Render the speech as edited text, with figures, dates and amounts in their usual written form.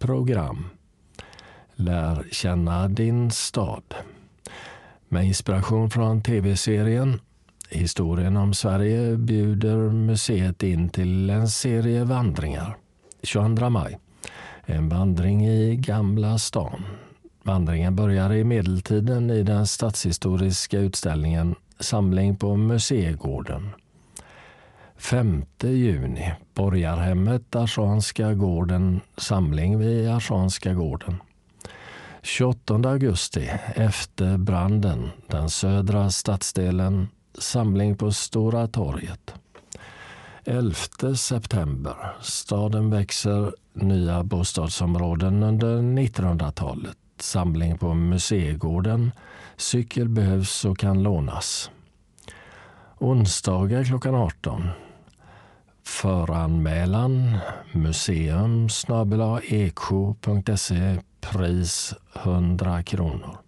program. Lär känna din stad. Med inspiration från tv-serien Historien om Sverige bjuder museet in till en serie vandringar. 22 maj. En vandring i Gamla stan. Vandringen börjar i medeltiden i den stadshistoriska utställningen Samling på Museigården. 5 juni. Borgarhemmet Arsanska gården. Samling vid Arsanska gården. 28 augusti. Efter branden. Den södra stadsdelen. Samling på Stora torget. 11 september. Staden växer, nya bostadsområden under 1900-talet. Samling på Museigården. Cykel behövs och kan lånas. Onsdagar klockan 18. Föranmälan museum@eksjo.se. Pris 100 kronor.